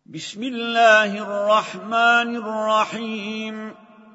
بسم الله الرحمن الرحيم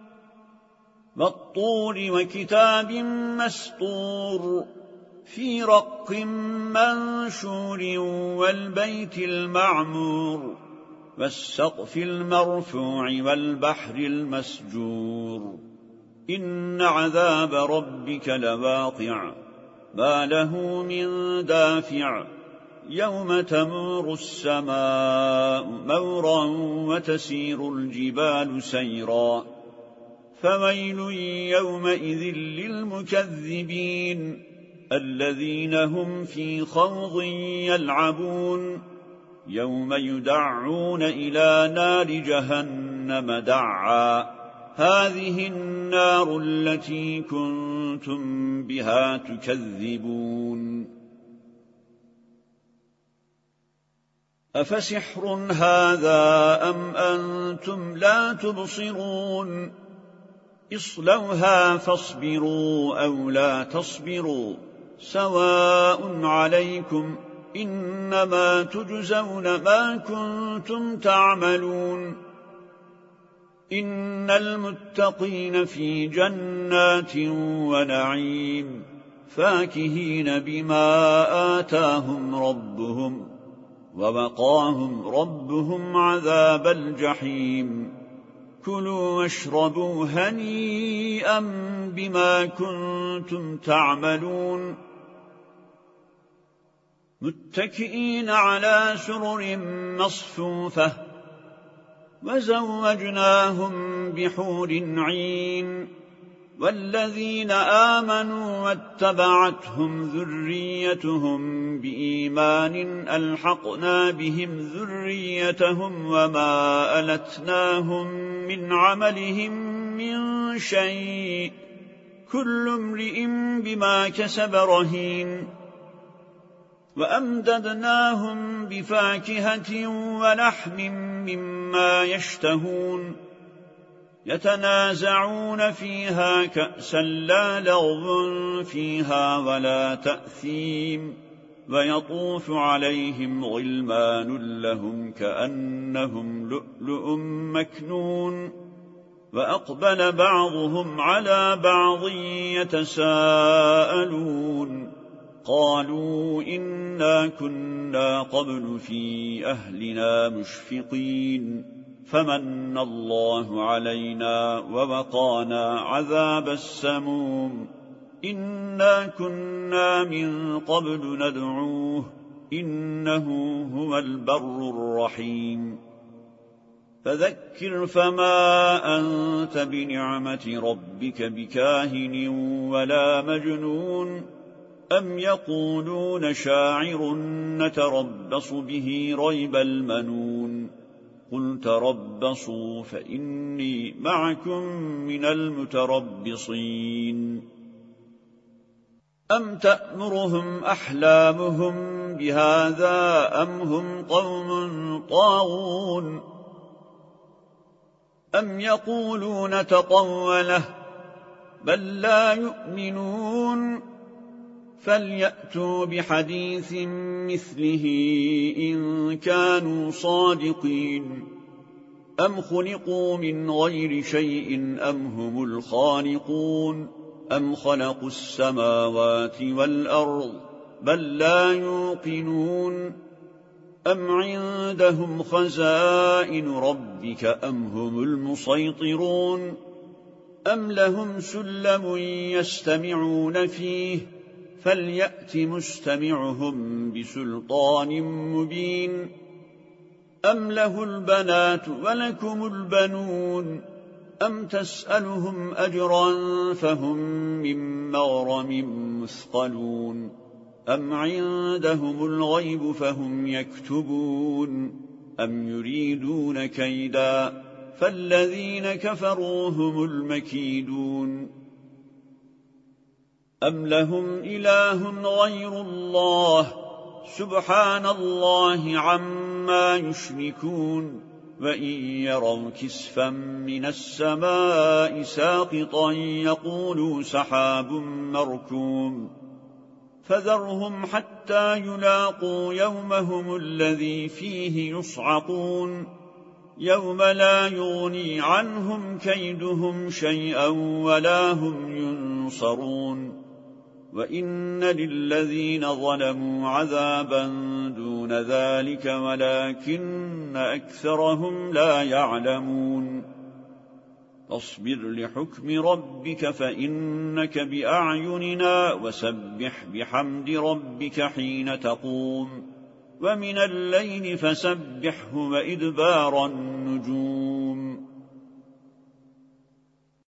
والطور وكتاب مسطور في رق منشور والبيت المعمور والسقف المرفوع والبحر المسجور إن عذاب ربك لواقع ما له من دافع يوم تمور السماء مورا وتسير الجبال سيرا فويل يومئذ للمكذبين الذين هم في خوض يلعبون يوم يدعون إلى نار جهنم دعا هذه النار التي كنتم بها تكذبون أفسحر هذا أم أنتم لا تبصرون اصلوها فاصبروا أو لا تصبروا سواء عليكم إنما تجزون ما كنتم تعملون إن المتقين في جنات ونعيم فاكهين بما آتاهم ربهم ووقاهم ربهم عذاب الجحيم كلوا واشربوا هنيئا بما كنتم تعملون متكئين على سرر مصفوفة وزوجناهم بحور عين والذين آمنوا واتبعتهم ذريتهم بإيمان ألحقنا بهم ذريتهم وما ألتناهم من عملهم من شيء كل امرئ بما كسب رهين وأمددناهم بفاكهة ولحم مما يشتهون يتنازعون فيها كأسا لا لغو فيها ولا تأثيم ويطوف عليهم غلمان لهم كأنهم لؤلؤ مكنون وأقبل بعضهم على بعض يتساءلون قالوا إنا كنا قبل في أهلنا مشفقين فمن الله علينا ووقانا عذاب السموم إنا كنا من قبل ندعوه إنه هو البر الرحيم فذكر فما أنت بنعمة ربك بكاهن ولا مجنون أم يقولون شاعر نتربص به ريب المنون قل تربصوا فإني معكم من المتربصين أم تأمرهم أحلامهم بهذا أم هم قوم طاغون أم يقولون تطوله بل لا يؤمنون فليأتوا بحديث مثله إن كانوا صادقين أم خلقوا من غير شيء أم هم الخالقون أم خلقوا السماوات والأرض بل لا يوقنون أم عندهم خزائن ربك أم هم المسيطرون أم لهم سلم يستمعون فيه فليأت مستمعهم بسلطان مبين أم له البنات ولكم البنون أم تسألهم أجرا فهم من مغرم مثقلون أم عندهم الغيب فهم يكتبون أم يريدون كيدا فالذين كفروا هم المكيدون أم لهم إله غير الله سبحان الله عما يشركون وإن يروا كسفا من السماء ساقطا يقولوا سحاب مركوم فذرهم حتى يلاقوا يومهم الذي فيه يصعقون يوم لا يغني عنهم كيدهم شيئا ولا هم ينصرون وإن للذين ظلموا عذابا دون ذلك ولكن أكثرهم لا يعلمون فاصبر لحكم ربك فإنك بأعيننا وسبح بحمد ربك حين تقوم ومن الليل فسبحه وإدبار النجوم